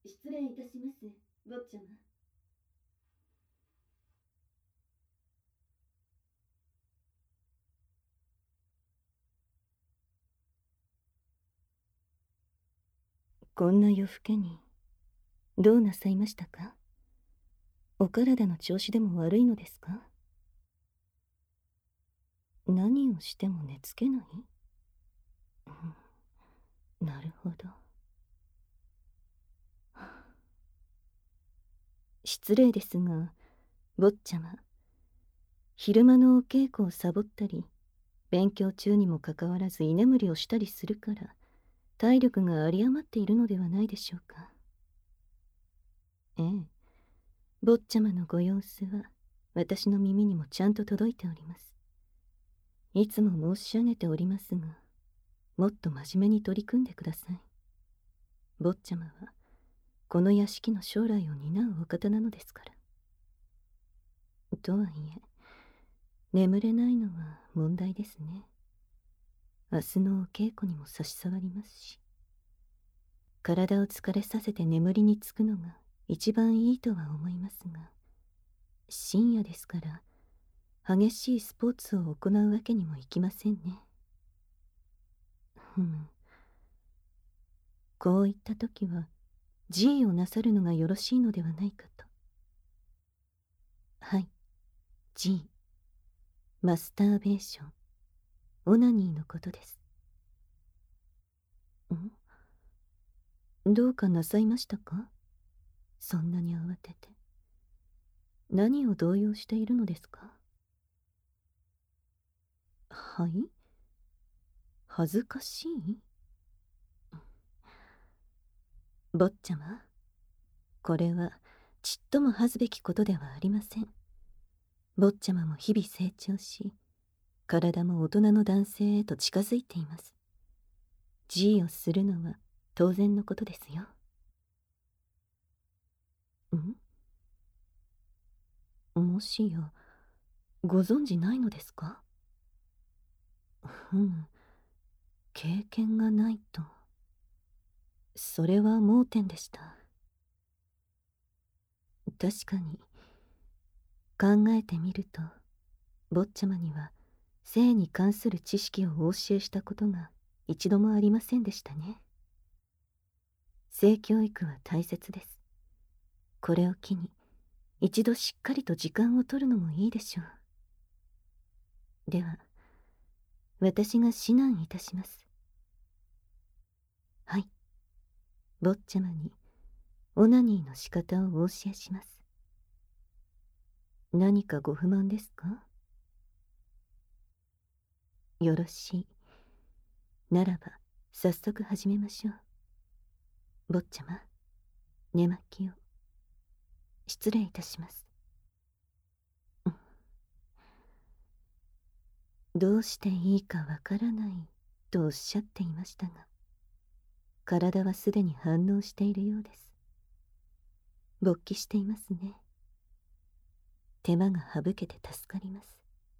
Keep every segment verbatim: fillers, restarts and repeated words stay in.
失礼いたします、坊ちゃま。こんな夜更けにどうなさいましたか？お体の調子でも悪いのですか？何をしても寝つけない？うん、なるほど。失礼ですが、坊ちゃま、昼間のお稽古をサボったり、勉強中にもかかわらず居眠りをしたりするから体力が有り余っているのではないでしょうか。ええ、坊ちゃまのご様子は私の耳にもちゃんと届いております。いつも申し上げておりますが、もっと真面目に取り組んでください。坊ちゃまはこの屋敷の将来を担うお方なのですから。とはいえ、眠れないのは問題ですね。明日のお稽古にも差し障りますし、体を疲れさせて眠りにつくのが一番いいとは思いますが、深夜ですから激しいスポーツを行うわけにもいきませんね。ふむ。こういった時は G をなさるのがよろしいのではないかと。はい、 G、 マスターベーション、オナニーのことです。ん？どうかなさいましたか？そんなに慌てて。何を動揺しているのですか？はい？恥ずかしい？坊ちゃま、これはちっとも恥ずべきことではありません。坊ちゃまも日々成長し、体も大人の男性へと近づいています。 G をするのは当然のことですよ。ん？もしやご存じないのですか？ふむ、経験がないと。それは盲点でした。確かに考えてみると、坊ちゃまには性に関する知識をお教えしたことが一度もありませんでしたね。性教育は大切です。これを機に一度しっかりと時間を取るのもいいでしょう。では私が指南いたします。はい、坊ちゃまにオナニーの仕方をお教えします。何かご不満ですか？よろしい。ならば早速始めましょう。坊ちゃま、寝巻きを。失礼いたします。どうしていいかわからないとおっしゃっていましたが、体はすでに反応しているようです。勃起していますね。手間が省けて助かります。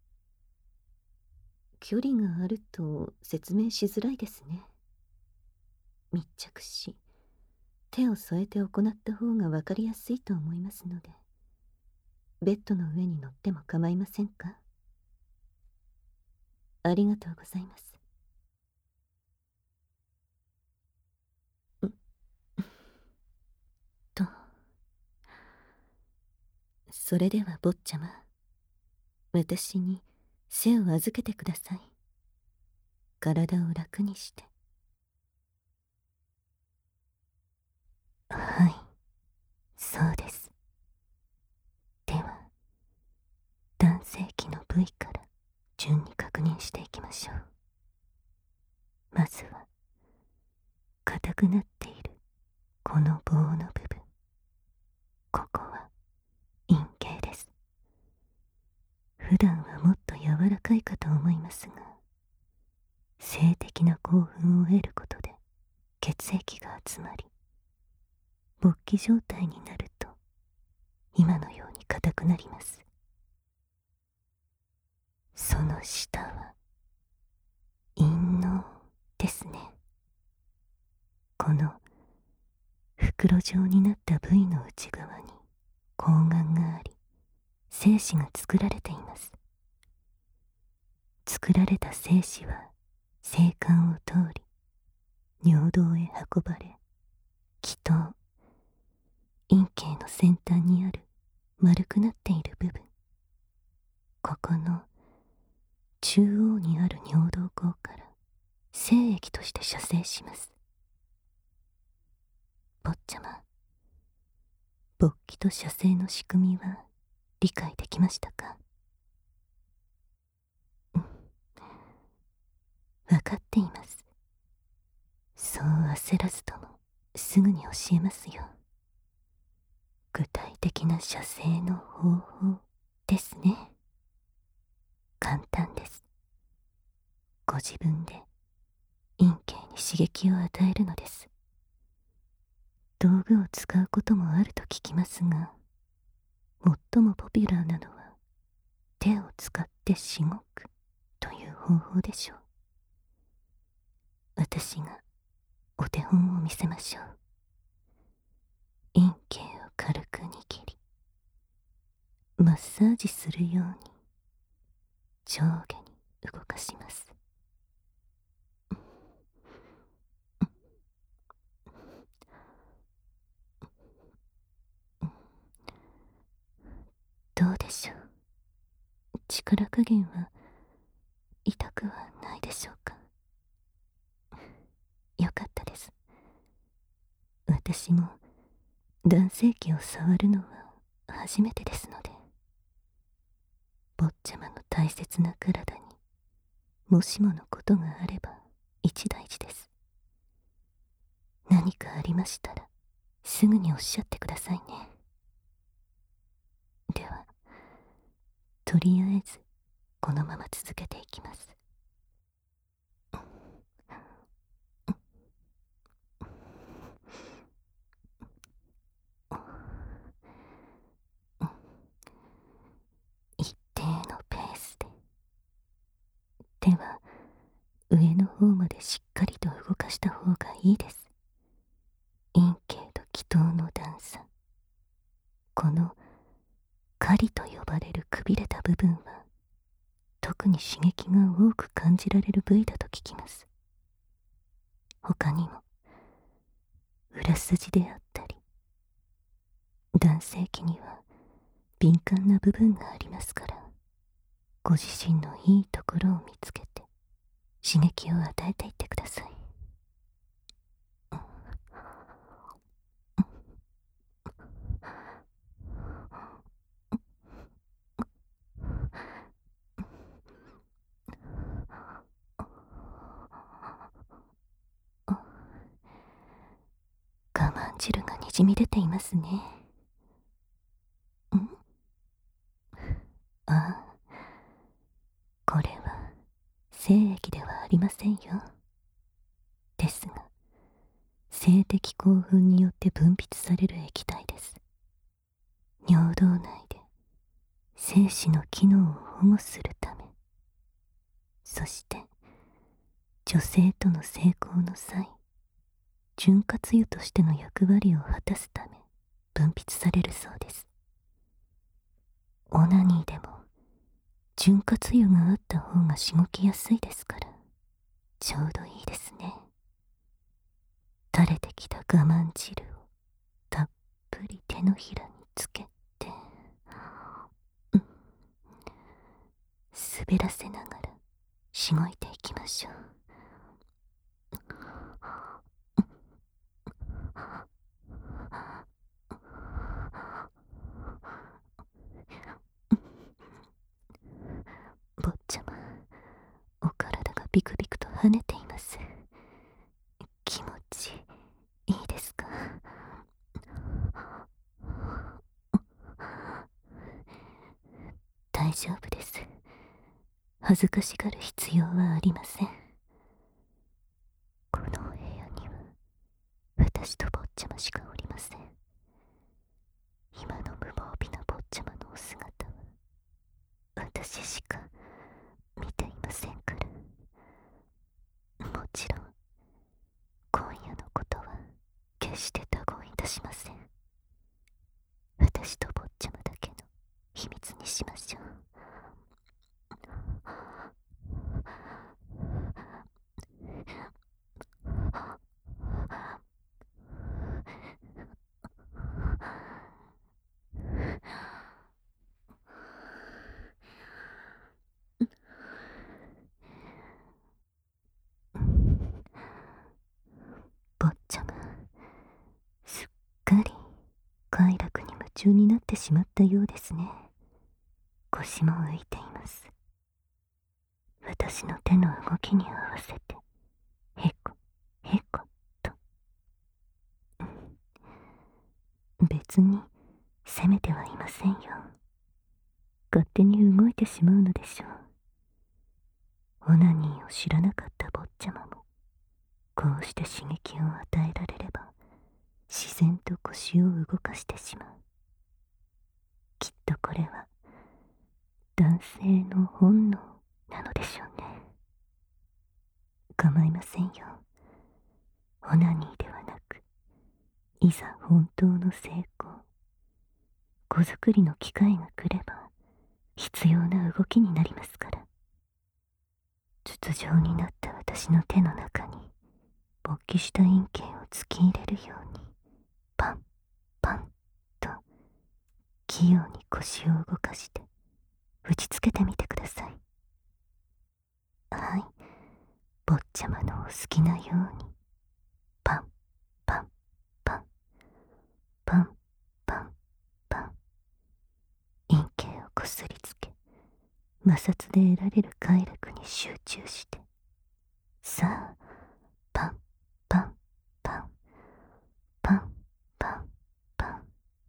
距離があると説明しづらいですね。密着し、手を添えて行った方がわかりやすいと思いますので、ベッドの上に乗っても構いませんか？ありがとうございます。と、それでは坊ちゃま、私に背を預けてください。体を楽にして。はい、そうです。では男性器の部位から順に確認していきましょう。まずは硬くなっているこの棒の部分、ここは陰茎です。普段はもっと柔らかいかと思いますが、性的な興奮を得ることで血液が集まり、勃起状態になると今のように硬くなります。その下は陰嚢ですね。この深袋状になった部位の内側に睾丸があり、精子が作られています。作られた精子は精管を通り尿道へ運ばれ、気筒、陰茎の先端にある丸くなっている部分、ここの中央にある尿道口から精液として射精します。坊ちゃま、勃起と射精の仕組みは理解できましたか？うん、分かっています。そう焦らずともすぐに教えますよ。具体的な射精の方法ですね。簡単です。ご自分で陰茎に刺激を与えるのです。道具を使うこともあると聞きますが、最もポピュラーなのは手を使ってしごくという方法でしょう。私がお手本を見せましょう。陰茎を軽く握り、マッサージするように上下に動かします。どうでしょう。力加減は痛くはないでしょうか。よかったです。私も男性器を触るのは初めてですので、坊ちゃまの大切な体にもしものことがあれば一大事です。何かありましたらすぐにおっしゃってくださいね。では、とりあえずこのまま続けていきます。一定のペースで。手は上の方までしっかりと動かした方がいいです。陰茎と気筒の段差、この狩りと呼ばれるくびれた部分は特に刺激が多く感じられる部位だと聞きます。他にも裏筋であったり、男性器には敏感な部分がありますから、ご自身のいいところを見つけて刺激を与えていってください。我慢汁がにじみ出ていますね。ん？ああ、これは精液ではありませんよ。ですが、性的興奮によって分泌される液体です。尿道内で精子の機能を保護するため、そして女性との性交の際、潤滑油としての役割を果たすため分泌されるそうです。オナニーでも潤滑油があった方がしごきやすいですから、ちょうどいいですね。垂れてきた我慢汁をたっぷり手のひらにつけて、うん、滑らせながらしごいていきましょう。坊ちゃま、お体がビクビクと跳ねています。気持ちいいですか？大丈夫です。恥ずかしがる必要はありません。このお部屋には私と坊ちゃましかおりません。今の無防備な坊ちゃまのお姿は私しか見ていませんから。もちろん今夜のことは決して他言たしません。私と坊ちゃまだけの秘密にしましょう。坊ちゃま、すっかり快楽に夢中になってしまったようですね。腰も浮いています。私の手の動きに合わせてへこへこと別に責めてはいませんよ。勝手に動いてしまうのでしょう。オナニーを知らなかった坊ちゃまもこうして刺激を与えられれば自然と腰を動かしてしまう。きっとこれは男性の本能なのでしょうね。構いませんよ。オナニーではなく、いざ本当の成功、子作りの機会が来れば必要な動きになりますから。筒状になった私の手の中に勃起した陰茎を突き入れるようにパンパンと器用に腰を動かして打ちつけてみてください。はい、坊ちゃまのお好きなようにパンパンパンパンパンパン、陰茎をこすりつけ摩擦で得られる快楽に集中して、さあパンパンパンパンパンパン。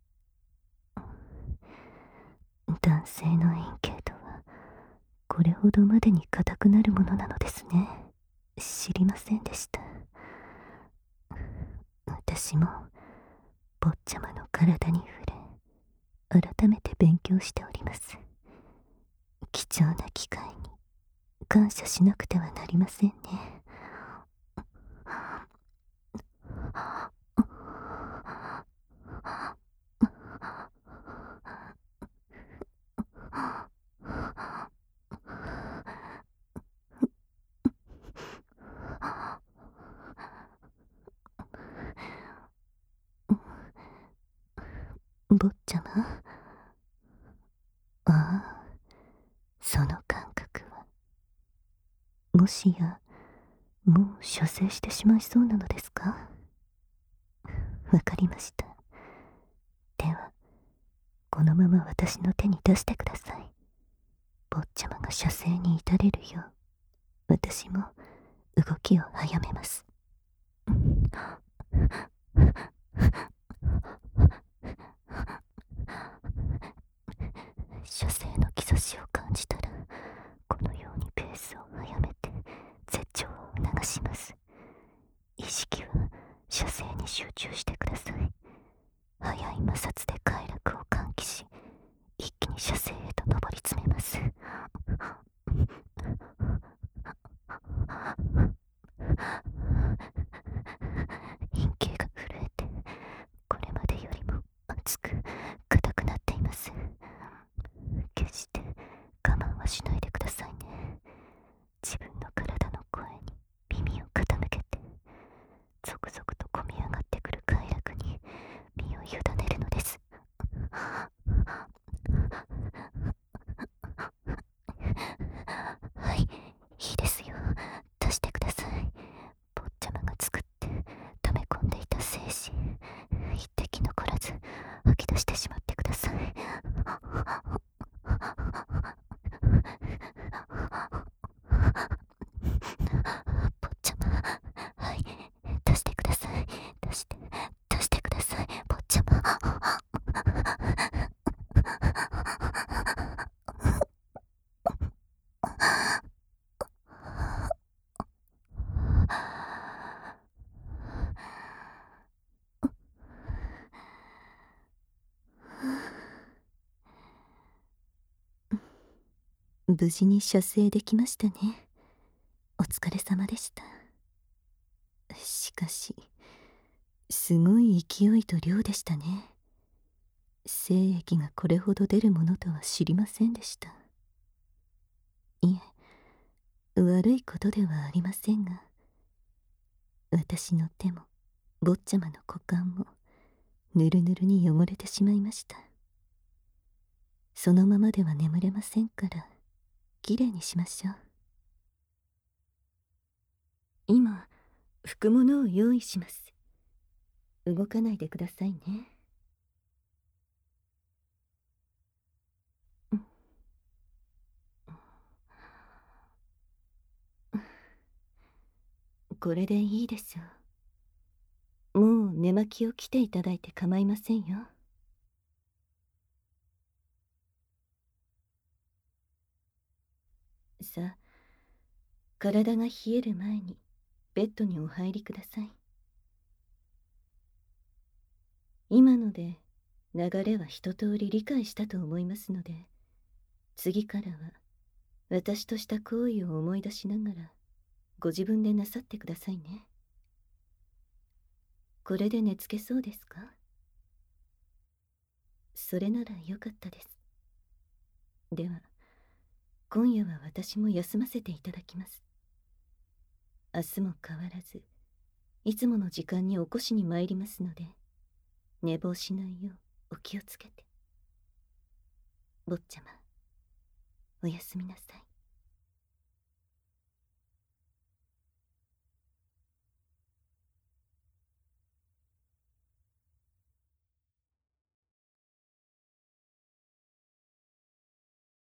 男性の陰茎とはこれほどまでに硬くなるものなのですね。知りませんでした。私も坊ちゃまの体に触れ改めて勉強しております。貴重な機会に感謝しなくてはなりませんね。坊ちゃま、ああ、その感覚はもしやもう射精してしまいそうなのですか？わかりました。ではこのまま私の手に出してください。坊ちゃまが射精に至れるよう私も動きを早めます。射精の兆しを感じたらこのようにペースを早めて絶頂を促します。意識は射精に集中してください。速い摩擦で快楽を喚起し一気に射精へと上り詰めます。陰茎が震えてこれまでよりも熱く硬くなっています。決して我慢はしないでくださいね。自分の体の声に耳を傾けて続々とこみ上がってくる快楽に身を委ねるのです。はい、いいですよ。出してください。坊ちゃまが作って溜め込んでいた精子一滴残らず吐き出してしまってください。坊ちゃま、はい、出してください。出して出してください。坊ちゃま。無事に射精できましたね。お疲れ様でした。しかしすごい勢いと量でしたね。精液がこれほど出るものとは知りませんでした。いえ、悪いことではありませんが、私の手も坊ちゃまの股間もぬるぬるに汚れてしまいました。そのままでは眠れませんから、きれいにしましょう。今、拭くものを用意します。動かないでくださいね。これでいいですよ。もう寝巻きを着ていただいて構いませんよ。さあ、体が冷える前にベッドにお入りください。今ので流れは一通り理解したと思いますので、次からは私とした行為を思い出しながらご自分でなさってくださいね。これで寝つけそうですか？それならよかったです。では、今夜は私も休ませていただきます。明日も変わらず、いつもの時間に起こしに参りますので、寝坊しないようお気をつけて。坊ちゃま、おやすみなさい。